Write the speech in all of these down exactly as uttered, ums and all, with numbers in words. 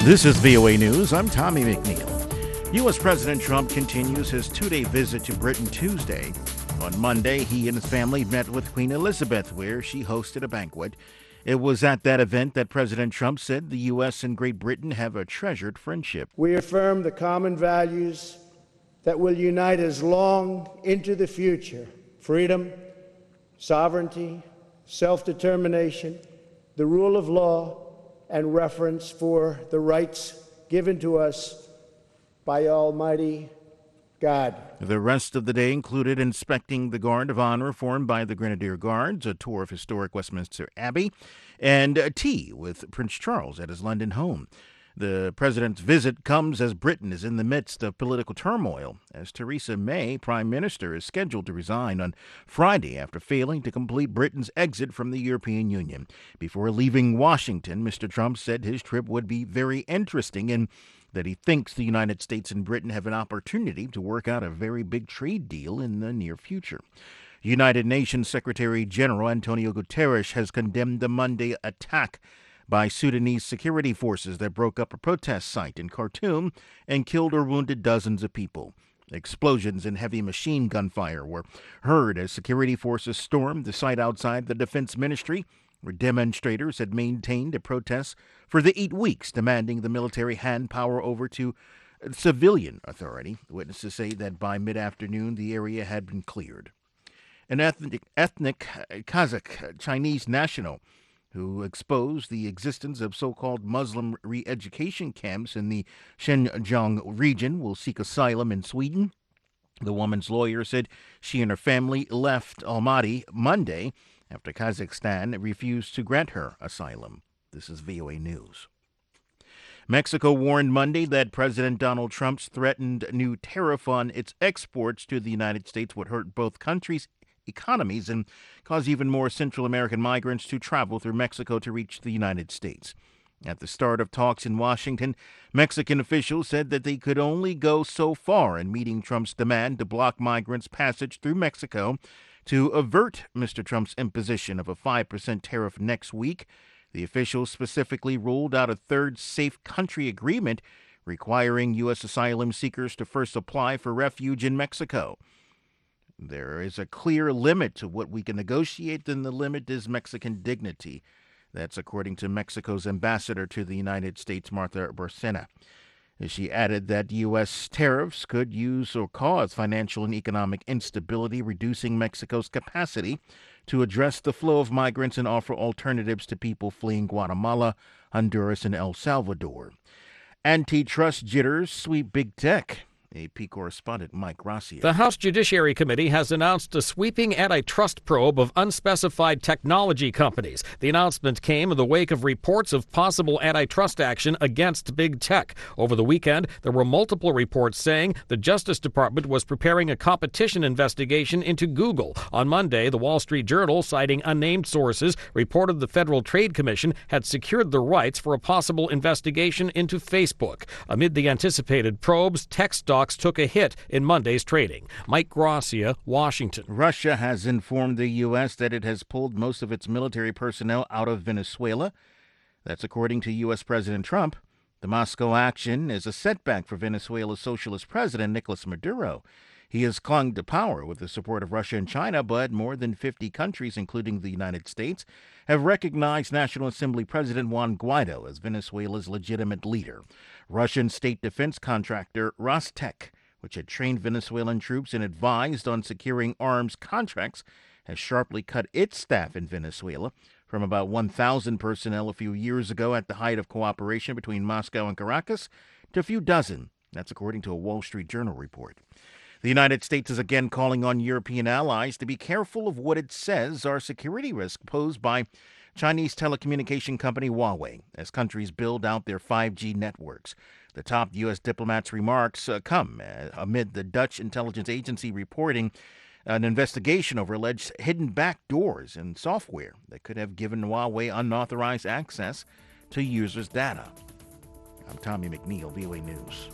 This is V O A News. I'm Tommy McNeil. U S. President Trump continues his two-day visit to Britain Tuesday. On Monday, he and his family met with Queen Elizabeth, where she hosted a banquet. It was at that event that President Trump said the U S and Great Britain have a treasured friendship. We affirm the common values that will unite us long into the future: freedom, sovereignty, self-determination, the rule of law, and reference for the rights given to us by Almighty God. The rest of the day included inspecting the Guard of Honor formed by the Grenadier Guards, a tour of historic Westminster Abbey, and a tea with Prince Charles at his London home. The president's visit comes as Britain is in the midst of political turmoil, as Theresa May, Prime Minister, is scheduled to resign on Friday after failing to complete Britain's exit from the European Union. Before leaving Washington, Mister Trump said his trip would be very interesting and that he thinks the United States and Britain have an opportunity to work out a very big trade deal in the near future. United Nations Secretary General Antonio Guterres has condemned the Monday attack by Sudanese security forces that broke up a protest site in Khartoum and killed or wounded dozens of people. Explosions and heavy machine gun fire were heard as security forces stormed the site outside the Defense Ministry, where demonstrators had maintained a protest for the eight weeks, demanding the military hand power over to civilian authority. Witnesses say that by mid-afternoon, the area had been cleared. An ethnic, ethnic Kazakh Chinese national who exposed the existence of so-called Muslim re-education camps in the Xinjiang region will seek asylum in Sweden. The woman's lawyer said she and her family left Almaty Monday after Kazakhstan refused to grant her asylum. This is V O A News. Mexico warned Monday that President Donald Trump's threatened new tariff on its exports to the United States would hurt both countries' economies and cause even more Central American migrants to travel through Mexico to reach the United States. At the start of talks in Washington, Mexican officials said that they could only go so far in meeting Trump's demand to block migrants' passage through Mexico to avert Mister Trump's imposition of a five percent tariff next week. The officials specifically ruled out a third safe country agreement requiring U S asylum seekers to first apply for refuge in Mexico. There is a clear limit to what we can negotiate, and the limit is Mexican dignity. That's according to Mexico's ambassador to the United States, Martha Bárcena. She added that U S tariffs could use or cause financial and economic instability, reducing Mexico's capacity to address the flow of migrants and offer alternatives to people fleeing Guatemala, Honduras, and El Salvador. Antitrust jitters sweep big tech. A P correspondent Mike Gracia. The House Judiciary Committee has announced a sweeping antitrust probe of unspecified technology companies. The announcement came in the wake of reports of possible antitrust action against big tech. Over the weekend, there were multiple reports saying the Justice Department was preparing a competition investigation into Google. On Monday, the Wall Street Journal, citing unnamed sources, reported the Federal Trade Commission had secured the rights for a possible investigation into Facebook. Amid the anticipated probes, tech stocks took a hit in Monday's trading. Mike Gracia, Washington. Russia has informed the U S that it has pulled most of its military personnel out of Venezuela. That's according to U S. President Trump. The Moscow action is a setback for Venezuela's socialist president, Nicolas Maduro. He has clung to power with the support of Russia and China, but more than fifty countries, including the United States, have recognized National Assembly President Juan Guaido as Venezuela's legitimate leader. Russian state defense contractor Rostec, which had trained Venezuelan troops and advised on securing arms contracts, has sharply cut its staff in Venezuela from about one thousand personnel a few years ago at the height of cooperation between Moscow and Caracas to a few dozen. That's according to a Wall Street Journal report. The United States is again calling on European allies to be careful of what it says are security risks posed by Chinese telecommunication company Huawei as countries build out their five G networks. The top U S diplomat's remarks uh, come uh, amid the Dutch intelligence agency reporting an investigation over alleged hidden backdoors in software that could have given Huawei unauthorized access to users' data. I'm Tommy McNeil, V O A News.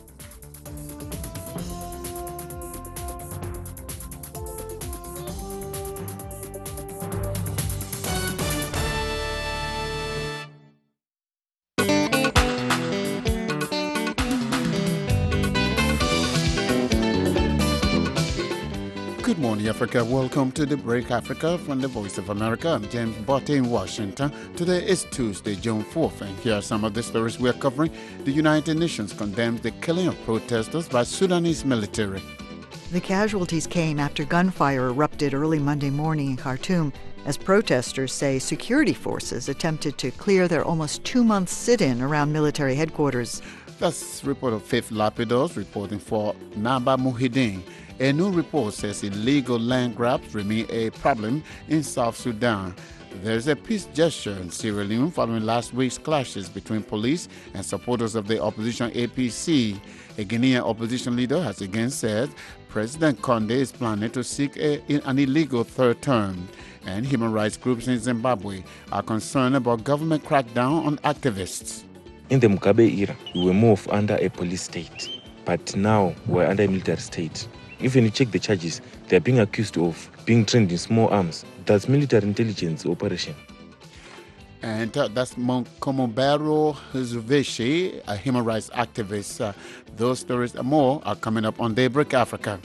morning, Africa. Welcome to the Break Africa from the Voice of America. I'm James Botte in Washington. Today is Tuesday, June fourth, and here are some of the stories we're covering. The United Nations condemns the killing of protesters by Sudanese military. The casualties came after gunfire erupted early Monday morning in Khartoum, as protesters say security forces attempted to clear their almost two-month sit-in around military headquarters. That's reporter Faith Lapidus reporting for Naba Muhyiddin. A new report says illegal land grabs remain a problem in South Sudan. There's a peace gesture in Sierra Leone following last week's clashes between police and supporters of the opposition A P C. A Guinean opposition leader has again said President Condé is planning to seek a, an illegal third term. And human rights groups in Zimbabwe are concerned about government crackdown on activists. In the Mugabe era, we were more of under a police state, but now we're under a military state. If you check the charges, they're being accused of being trained in small arms. That's military intelligence operation. And uh, that's Komobero Huzuveshi, a human rights activist. Uh, those stories and more are coming up on Daybreak Africa.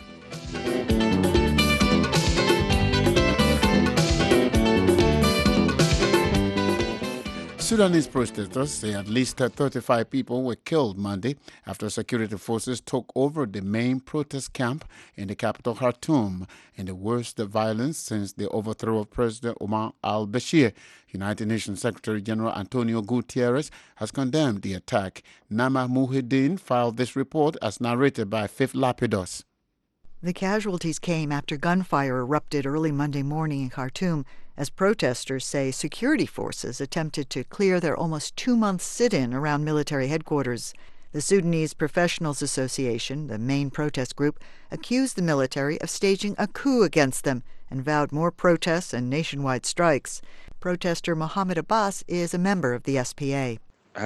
Sudanese protesters say at least thirty-five people were killed Monday after security forces took over the main protest camp in the capital Khartoum in the worst violence since the overthrow of President Omar al-Bashir. United Nations Secretary General Antonio Guterres has condemned the attack. Nama Muhyiddin filed this report as narrated by Faith Lapidus. The casualties came after gunfire erupted early Monday morning in Khartoum, as protesters say security forces attempted to clear their almost two-month sit-in around military headquarters. The Sudanese Professionals Association, the main protest group, accused the military of staging a coup against them and vowed more protests and nationwide strikes. Protester Mohammed Abbas is a member of the S P A.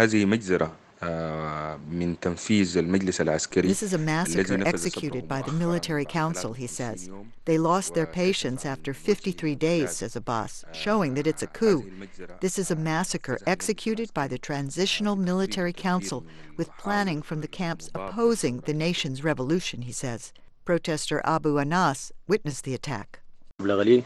This is a massacre executed by the military council, he says. They lost their patience after fifty-three days, says Abbas, showing that it's a coup. This is a massacre executed by the Transitional Military Council, with planning from the camps opposing the nation's revolution, he says. Protester Abu Anas witnessed the attack. A big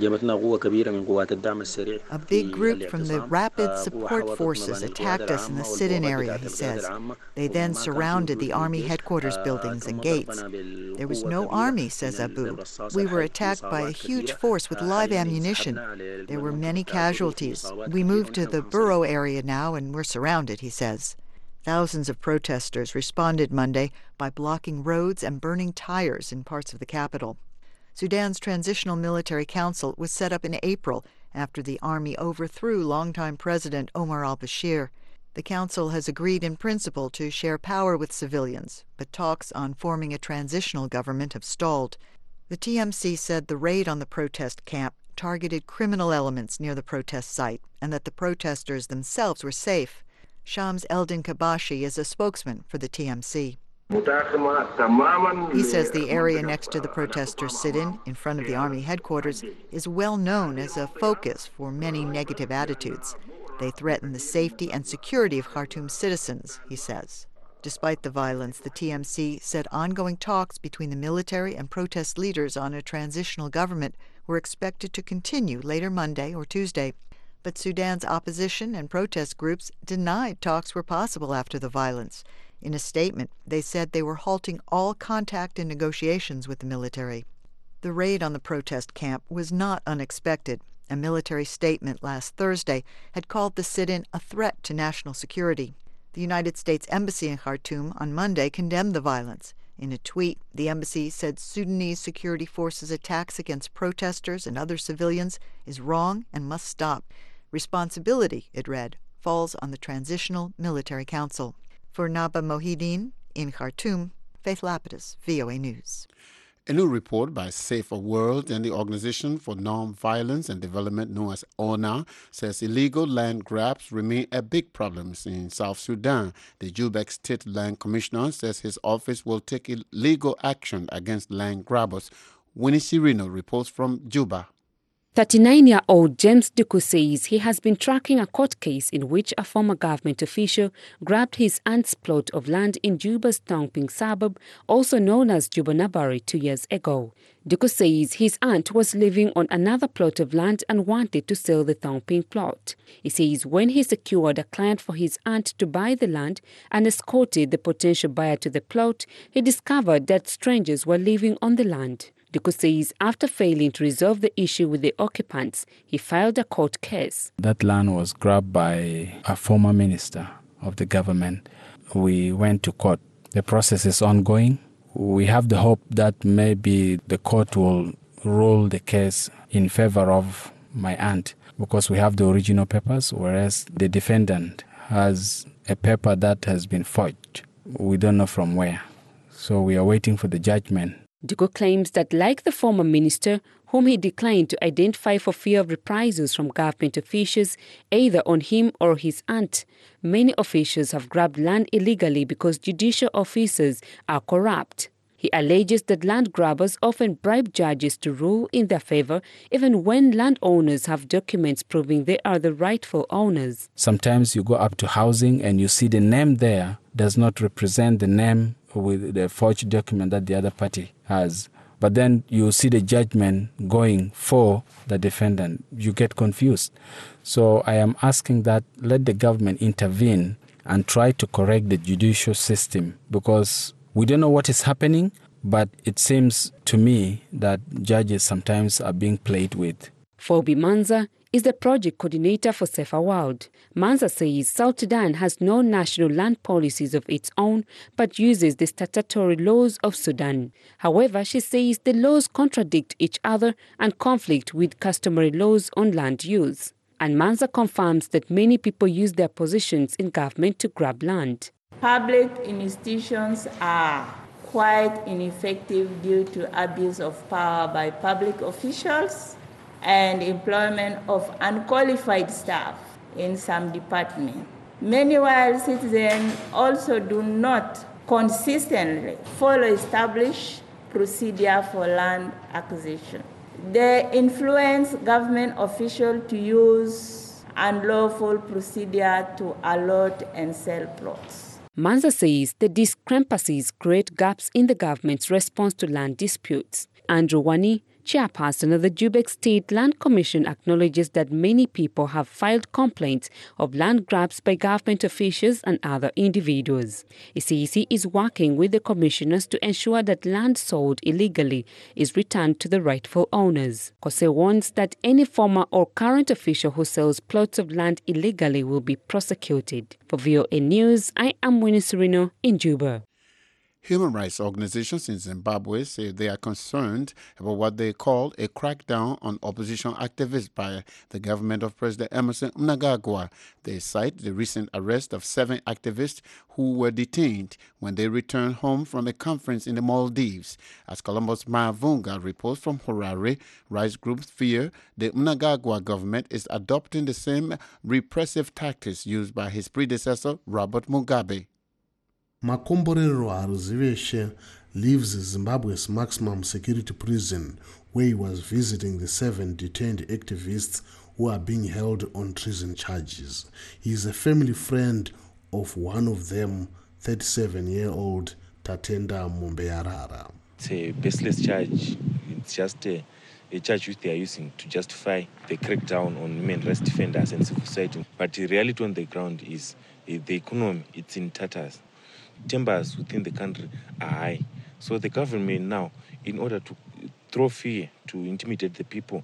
group from the Rapid Support Forces attacked us in the sit-in area, he says. They then surrounded the army headquarters buildings and gates. There was no army, says Abu. We were attacked by a huge force with live ammunition. There were many casualties. We moved to the borough area now and we're surrounded, he says. Thousands of protesters responded Monday by blocking roads and burning tires in parts of the capital. Sudan's Transitional Military Council was set up in April after the army overthrew longtime President Omar al-Bashir. The council has agreed in principle to share power with civilians, but talks on forming a transitional government have stalled. The T M C said the raid on the protest camp targeted criminal elements near the protest site and that the protesters themselves were safe. Shams Eldin Kabashi is a spokesman for the T M C. He says the area next to the protesters' sit-in, in front of the army headquarters, is well known as a focus for many negative attitudes. They threaten the safety and security of Khartoum citizens, he says. Despite the violence, the T M C said ongoing talks between the military and protest leaders on a transitional government were expected to continue later Monday or Tuesday. But Sudan's opposition and protest groups denied talks were possible after the violence. In a statement, they said they were halting all contact and negotiations with the military. The raid on the protest camp was not unexpected. A military statement last Thursday had called the sit-in a threat to national security. The United States Embassy in Khartoum on Monday condemned the violence. In a tweet, the embassy said Sudanese security forces' attacks against protesters and other civilians is wrong and must stop. Responsibility, it read, falls on the Transitional Military Council. For Naba Muhyiddin in Khartoum, Faith Lapidus, V O A News. A new report by Safer World and the Organization for Non-Violence and Development, known as O N A, says illegal land grabs remain a big problem in South Sudan. The Juba State Land Commissioner says his office will take legal action against land grabbers. Winnie Cirino reports from Juba. thirty-nine-year-old James Duku says he has been tracking a court case in which a former government official grabbed his aunt's plot of land in Juba's Tongping suburb, also known as Juba Nabari, two years ago. Duku says his aunt was living on another plot of land and wanted to sell the Tongping plot. He says when he secured a client for his aunt to buy the land and escorted the potential buyer to the plot, he discovered that strangers were living on the land. Duku says after failing to resolve the issue with the occupants, he filed a court case. That land was grabbed by a former minister of the government. We went to court. The process is ongoing. We have the hope that maybe the court will rule the case in favor of my aunt because we have the original papers, whereas the defendant has a paper that has been forged. We don't know from where. So we are waiting for the judgment. Duku claims that like the former minister, whom he declined to identify for fear of reprisals from government officials, either on him or his aunt, many officials have grabbed land illegally because judicial officers are corrupt. He alleges that land grabbers often bribe judges to rule in their favor, even when landowners have documents proving they are the rightful owners. Sometimes you go up to housing and you see the name there does not represent the name with the forged document that the other party has. But then you see the judgment going for the defendant. You get confused. So I am asking that let the government intervene and try to correct the judicial system because we don't know what is happening, but it seems to me that judges sometimes are being played with. Phoebe Manza is the project coordinator for Safer World. Manza says South Sudan has no national land policies of its own, but uses the statutory laws of Sudan. However, she says the laws contradict each other and conflict with customary laws on land use. And Manza confirms that many people use their positions in government to grab land. Public institutions are quite ineffective due to abuse of power by public officials and employment of unqualified staff in some departments. Meanwhile, citizens also do not consistently follow established procedure for land acquisition. They influence government officials to use unlawful procedure to allot and sell plots. Manza says the discrepancies create gaps in the government's response to land disputes. Andrew Wani, chairperson of the Jubek State Land Commission, acknowledges that many people have filed complaints of land grabs by government officials and other individuals. He says he is working with the commissioners to ensure that land sold illegally is returned to the rightful owners. Kose warns that any former or current official who sells plots of land illegally will be prosecuted. For V O A News, I am Winnie Serino in Juba. Human rights organizations in Zimbabwe say they are concerned about what they call a crackdown on opposition activists by the government of President Emmerson Mnangagwa. They cite the recent arrest of seven activists who were detained when they returned home from a conference in the Maldives. As Columbus Maavunga reports from Harare, rights groups fear the Mnangagwa government is adopting the same repressive tactics used by his predecessor, Robert Mugabe. Makomborero Aruziveshe leaves Zimbabwe's maximum security prison, where he was visiting the seven detained activists who are being held on treason charges. He is a family friend of one of them, thirty-seven-year-old Tatenda Mumbeyarara. It's a baseless charge. It's just a, a charge which they are using to justify the crackdown on human rights defenders and civil society. But the reality on the ground is uh, the economy, it's in tatters. Timbers within the country are high. So the government now, in order to throw fear, to intimidate the people,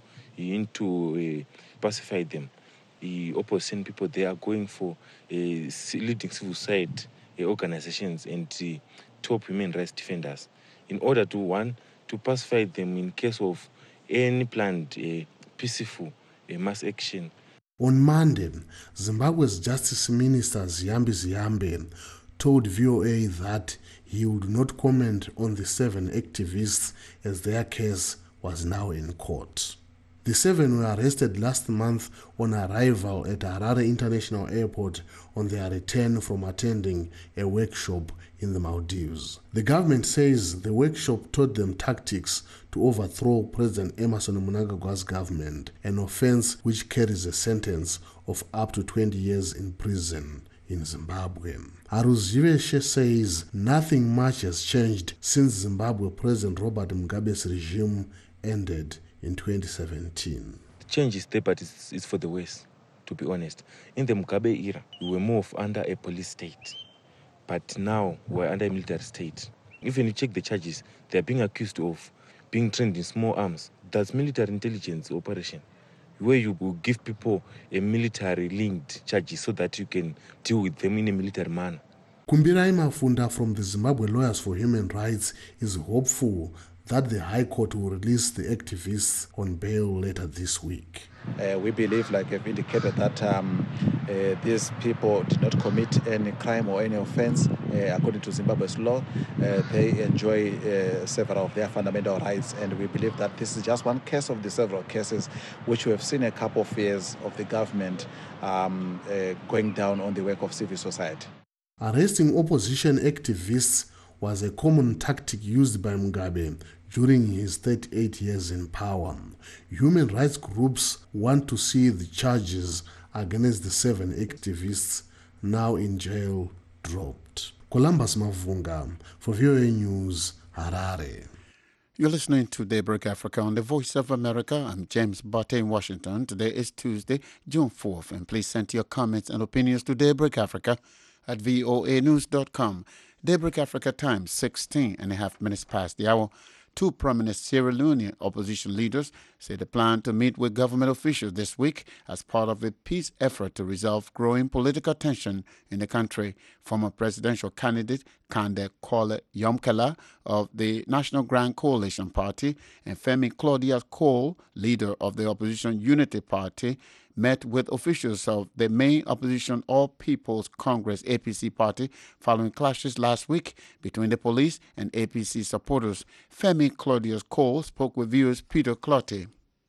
into uh, pacify them, the opposition people, they are going for uh, leading civil society uh, organizations and uh, top human rights defenders in order to, one, to pacify them in case of any planned uh, peaceful uh, mass action. On Monday, Zimbabwe's Justice Minister Ziyambi Ziyambe told V O A that he would not comment on the seven activists as their case was now in court. The seven were arrested last month on arrival at Harare International Airport on their return from attending a workshop in the Maldives. The government says the workshop taught them tactics to overthrow President Emmerson Mnangagwa's government, an offense which carries a sentence of up to twenty years in prison in Zimbabwe. Aruziveshe says nothing much has changed since Zimbabwe President Robert Mugabe's regime ended in twenty seventeen. The change is there, but it's, it's for the worse, to be honest. In the Mugabe era, we were more of under a police state. But now we're under a military state. Even you check the charges, they're being accused of being trained in small arms. That's military intelligence operation, where you will give people a military-linked charges so that you can deal with them in a military manner. Kumbirai Mafunda from the Zimbabwe Lawyers for Human Rights is hopeful that the High Court will release the activists on bail later this week. Uh, we believe, like I've indicated, that um, uh, these people did not commit any crime or any offense. Uh, according to Zimbabwe's law, uh, they enjoy uh, several of their fundamental rights, and we believe that this is just one case of the several cases which we have seen a couple of years of the government um, uh, going down on the work of civil society. Arresting opposition activists was a common tactic used by Mugabe during his thirty-eight years in power. Human rights groups want to see the charges against the seven activists now in jail dropped. Columbus Mavunga for V O A News, Harare. You're listening to Daybreak Africa on the Voice of America. I'm James Botte in Washington. Today is Tuesday, June fourth, and please send your comments and opinions to Daybreak Africa at voa news dot com. Daybreak Africa time, sixteen and a half minutes past the hour. Two prominent Sierra Leonean opposition leaders say they plan to meet with government officials this week as part of a peace effort to resolve growing political tension in the country. Former presidential candidate Kande Kole Yomkela of the National Grand Coalition Party and Femi Claudius Cole, leader of the opposition Unity Party, met with officials of the main opposition All People's Congress A P C party following clashes last week between the police and A P C supporters. Femi Claudius Cole spoke with viewers Peter Clottey.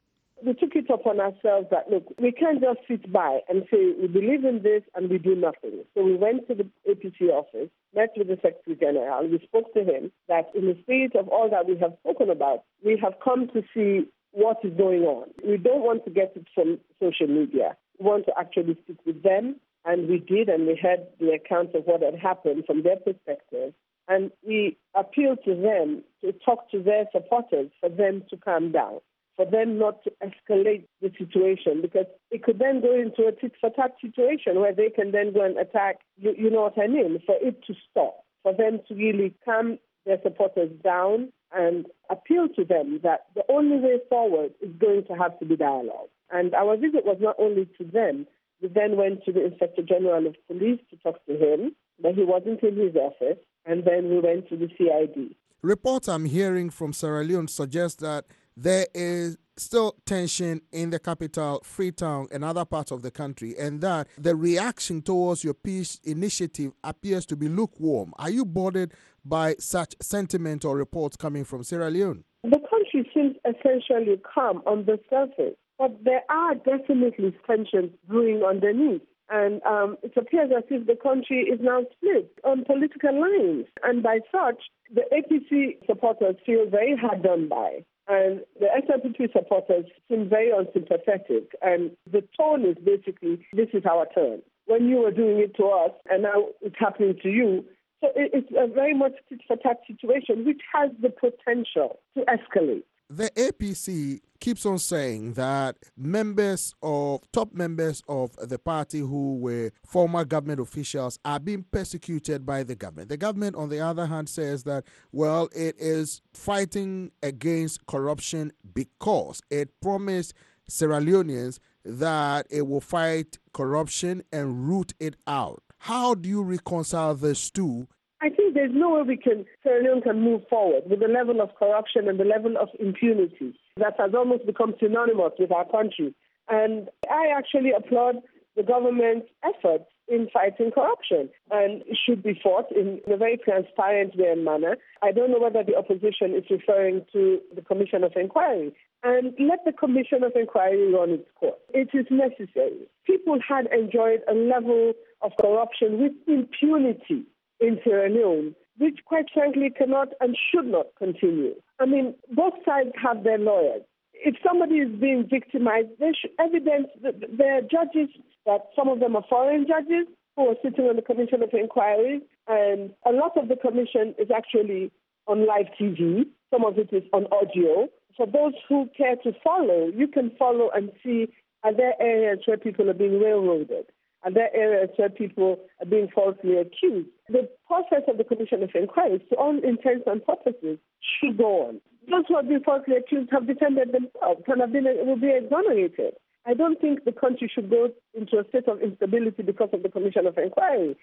We took it upon ourselves that, look, we can't just sit by and say we believe in this and we do nothing. So we went to the A P C office, met with the Secretary General, we spoke to him that in the spirit of all that we have spoken about, we have come to see what is going on. We don't want to get it from social media. We want to actually speak with them, and we did, and we heard the account of what had happened from their perspective. And we appealed to them to talk to their supporters for them to calm down, for them not to escalate the situation, because it could then go into a tit-for-tat situation where they can then go and attack, you, you know what I mean, for it to stop, for them to really calm their supporters down and appeal to them that the only way forward is going to have to be dialogue. And our visit was not only to them. We then went to the Inspector General of Police to talk to him, but he wasn't in his office, and then we went to the C I D. Reports I'm hearing from Sierra Leone suggest that there is still tension in the capital, Freetown, and other parts of the country, and that the reaction towards your peace initiative appears to be lukewarm. Are you bothered by such sentiment or reports coming from Sierra Leone? The country seems essentially calm on the surface, but there are definitely tensions brewing underneath. And um, it appears as if the country is now split on political lines. And by such, the A P C supporters feel very hard done by. And the S L P P supporters seem very unsympathetic. And the tone is basically, this is our turn. When you were doing it to us, and now it's happening to you. So it's a very much tit-for-tat situation, which has the potential to escalate. The A P C keeps on saying that members of, top members of the party who were former government officials are being persecuted by the government. The government, on the other hand, says that, well, it is fighting against corruption because it promised Sierra Leoneans that it will fight corruption and root it out. How do you reconcile these two? I think there's no way we can, Sierra Leone can move forward with the level of corruption and the level of impunity that has almost become synonymous with our country. And I actually applaud the government's efforts in fighting corruption, and it should be fought in a very transparent way and manner. I don't know whether the opposition is referring to the Commission of Inquiry. and let the Commission of Inquiry run its course. It is necessary. People had enjoyed a level of corruption with impunity in Sierra Leone, which quite frankly cannot and should not continue. I mean, both sides have their lawyers. If somebody is being victimized, there should evidence that there are judges, that some of them are foreign judges who are sitting on the Commission of Inquiry, and a lot of the commission is actually on live T V. Some of it is on audio. For those who care to follow, you can follow and see, are there areas where people are being railroaded? Are there areas where people are being falsely accused? The process of the Commission of Inquiry, to all intents and purposes, should go on. Those who have been falsely accused have defended themselves and have been, will be exonerated. I don't think the country should go into a state of instability because of the Commission of Inquiry.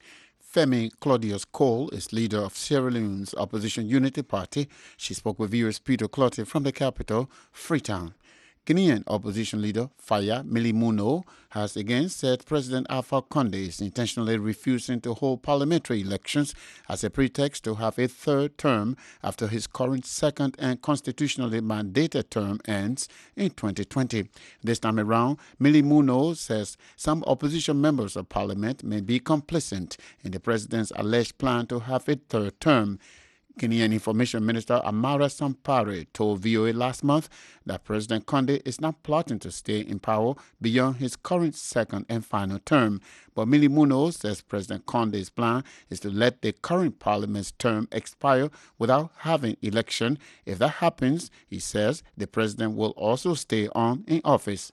Femi Claudius Cole is leader of Sierra Leone's opposition Unity Party. She spoke with viewers Peter Clottey from the capital, Freetown. Guinean opposition leader Faya Milimuno has again said President Alpha Conde is intentionally refusing to hold parliamentary elections as a pretext to have a third term after his current second and constitutionally mandated term ends in twenty twenty. This time around, Milimuno says some opposition members of parliament may be complicit in the president's alleged plan to have a third term. Guinean Information Minister Amara Sampare told V O A last month that President Conde is not plotting to stay in power beyond his current second and final term. But Milimuno says President Conde's plan is to let the current parliament's term expire without having election. If that happens, he says, the president will also stay on in office.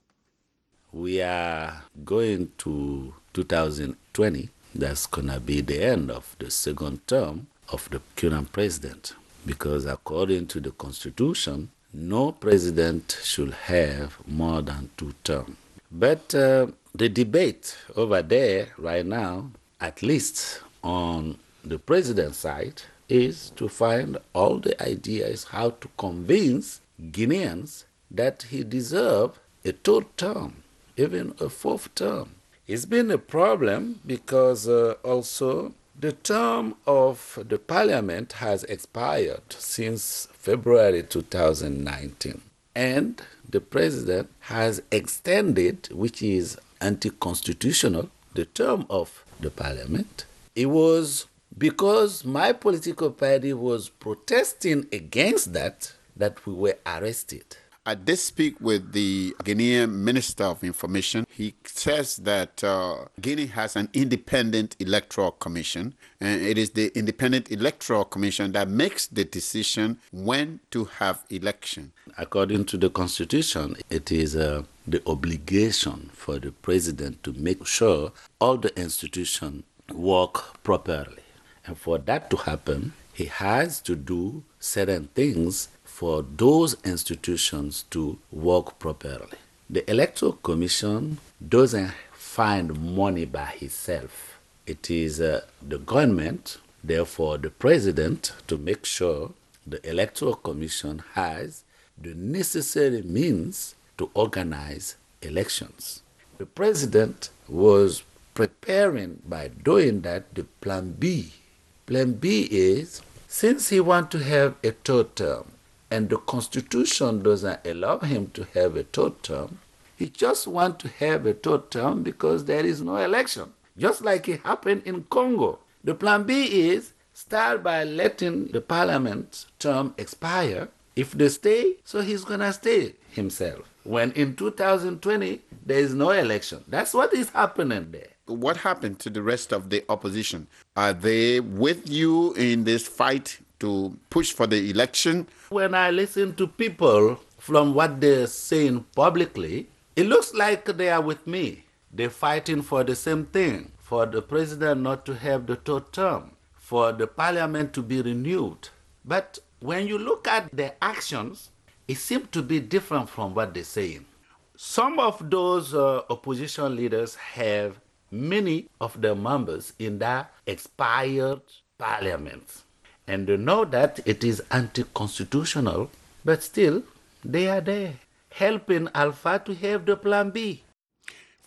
We are going to two thousand twenty. That's going to be the end of the second term of the current president, because according to the Constitution, no president should have more than two terms. But uh, the debate over there right now, at least on the president's side, is to find all the ideas how to convince Guineans that he deserves a third term, even a fourth term. It's been a problem because uh, also the term of the parliament has expired since February two thousand nineteen, and the president has extended, which is anti-constitutional, the term of the parliament. It was because my political party was protesting against that that we were arrested. I did speak with the Guinean Minister of Information. He says that uh, Guinea has an independent electoral commission, and it is the independent electoral commission that makes the decision when to have election. According to the Constitution, it is uh, the obligation for the president to make sure all the institutions work properly. And for that to happen, he has to do certain things for those institutions to work properly. The Electoral Commission doesn't find money by itself. It is uh, the government, therefore the president, to make sure the Electoral Commission has the necessary means to organize elections. The president was preparing by doing that the plan B. Plan B is, since he wants to have a third term, and the Constitution doesn't allow him to have a third term, he just wants to have a third term because there is no election, just like it happened in Congo. The plan B is start by letting the parliament term expire. If they stay, so he's going to stay himself. When in two thousand twenty, there is no election. That's what is happening there. What happened to the rest of the opposition? Are they with you in this fight to push for the election? When I listen to people from what they're saying publicly, it looks like they are with me. They're fighting for the same thing, for the president not to have the third term, for the parliament to be renewed. But when you look at their actions, it seems to be different from what they're saying. Some of those uh, opposition leaders have many of their members in that expired parliament. And they know that it is anti-constitutional, but still, they are there, helping Alpha to have the plan B.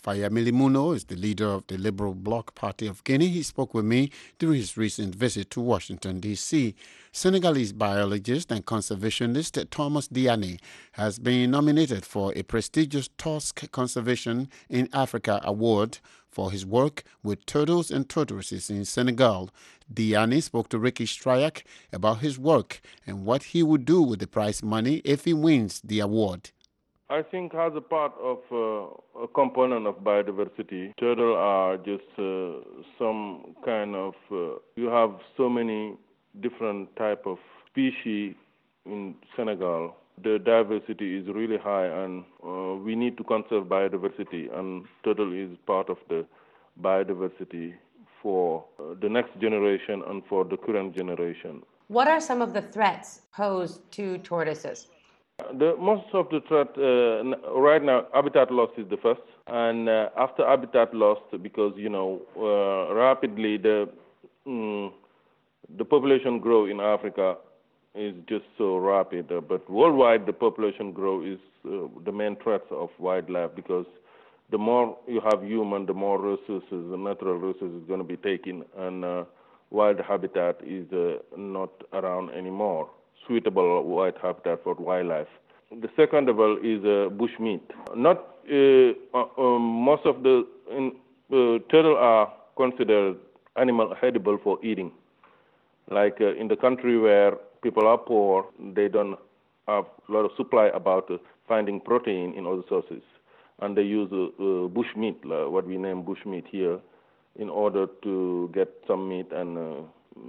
Fayemili Muno is the leader of the Liberal Bloc Party of Guinea. He spoke with me during his recent visit to Washington, D C Senegalese biologist and conservationist Thomas Diané has been nominated for a prestigious Tusk Conservation in Africa Award for his work with turtles and tortoises in Senegal. Diané spoke to Ricky Strayak about his work and what he would do with the prize money if he wins the award. I think as a part of uh, a component of biodiversity, turtles are just uh, some kind of, uh, you have so many different type of species in Senegal. The diversity is really high, and uh, we need to conserve biodiversity, and turtle is part of the biodiversity for uh, the next generation and for the current generation. What are some of the threats posed to tortoises? The most of the threat uh, right now, habitat loss is the first, and uh, after habitat loss, because you know uh, rapidly the um, the population growth in Africa is just so rapid. Uh, but worldwide, the population growth is uh, the main threat of wildlife, because the more you have human, the more resources, the natural resources is going to be taken, and uh, wild habitat is uh, not around anymore. Suitable wild habitat for wildlife. The second level is uh, bushmeat. Not uh, uh, um, most of the in, uh, turtle are considered animal edible for eating. Like uh, in the country where people are poor, they don't have a lot of supply about uh, finding protein in other sources, and they use uh, uh, bushmeat, uh, what we name bushmeat here, in order to get some meat and uh,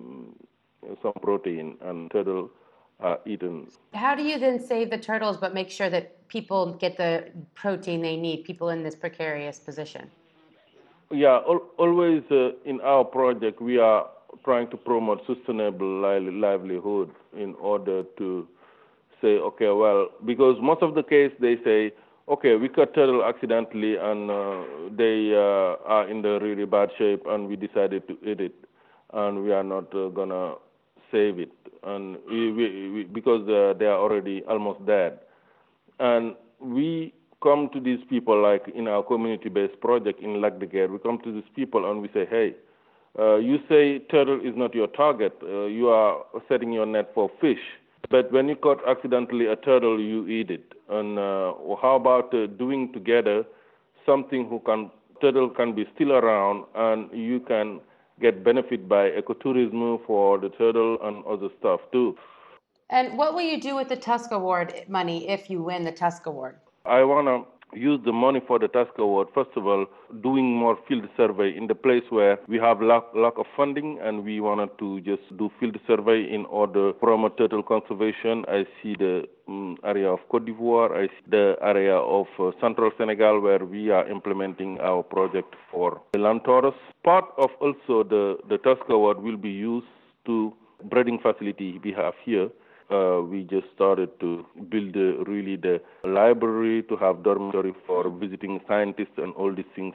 some protein. And turtle Uh, eaten. How do you then save the turtles but make sure that people get the protein they need, people in this precarious position? Yeah, al- always uh, in our project we are trying to promote sustainable li- livelihood in order to say, okay, well, because most of the case they say, okay, we caught turtle accidentally and uh, they uh, are in the really bad shape and we decided to eat it, and we are not uh, gonna save it, and we, we, we, because uh, they are already almost dead. And we come to these people, like in our community-based project in Lac de Guiers, we come to these people and we say, hey, uh, you say turtle is not your target, uh, you are setting your net for fish, but when you caught accidentally a turtle, you eat it. And uh, how about uh, doing together something who can, turtle can be still around, and you can get benefit by ecotourism for the turtle and other stuff too. And what will you do with the Tusk Award money if you win the Tusk Award? I want to use the money for the Tusk Award, first of all, doing more field survey in the place where we have lack, lack of funding, and we wanted to just do field survey in order to promote turtle conservation. I see the um, area of Côte d'Ivoire, I see the area of uh, Central Senegal where we are implementing our project for the land tortoise. Part of also the, the Tusk Award will be used to breeding facility we have here. Uh, we just started to build uh, really the library, to have dormitory for visiting scientists and all these things.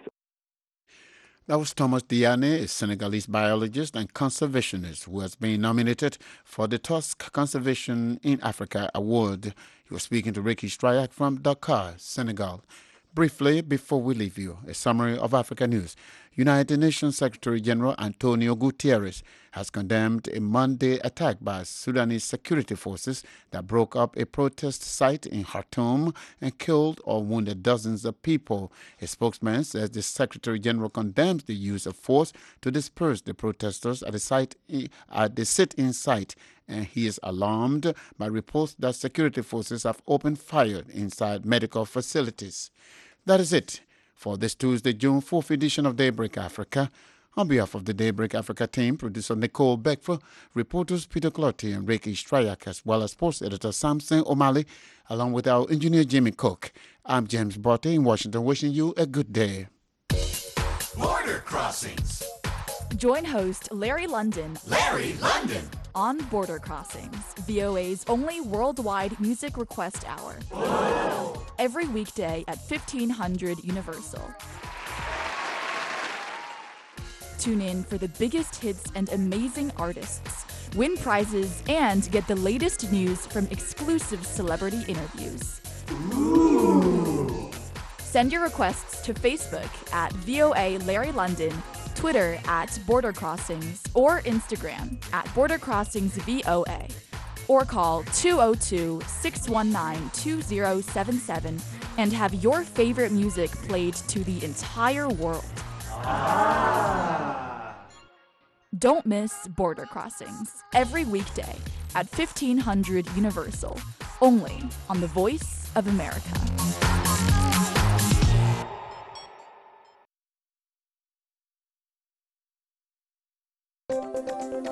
That was Thomas Diané, a Senegalese biologist and conservationist who has been nominated for the Tusk Conservation in Africa Award. He was speaking to Ricky Strayak from Dakar, Senegal. Briefly, before we leave you, a summary of Africa news. United Nations Secretary General Antonio Guterres has condemned a Monday attack by Sudanese security forces that broke up a protest site in Khartoum and killed or wounded dozens of people. A spokesman says the Secretary General condemns the use of force to disperse the protesters at the site at the sit-in site, and he is alarmed by reports that security forces have opened fire inside medical facilities. That is it for this Tuesday, June fourth edition of Daybreak Africa. On behalf of the Daybreak Africa team, producer Nicole Beckford, reporters Peter Clottey and Ricky Strayak, as well as sports editor Samson O'Malley, along with our engineer Jimmy Cook, I'm James Botte in Washington, wishing you a good day. Border Crossings. Join host Larry London. Larry London. On Border Crossings, V O A's only worldwide music request hour. Whoa. Every weekday at fifteen hundred Universal. Tune in for the biggest hits and amazing artists, win prizes, and get the latest news from exclusive celebrity interviews. Ooh. Send your requests to Facebook at V O A Larry London, Twitter at Border Crossings, or Instagram at Border Crossings V O A. Or call two oh two, six one nine, two oh seven seven and have your favorite music played to the entire world. Ah. Don't miss Border Crossings every weekday at fifteen hundred Universal, only on the Voice of America.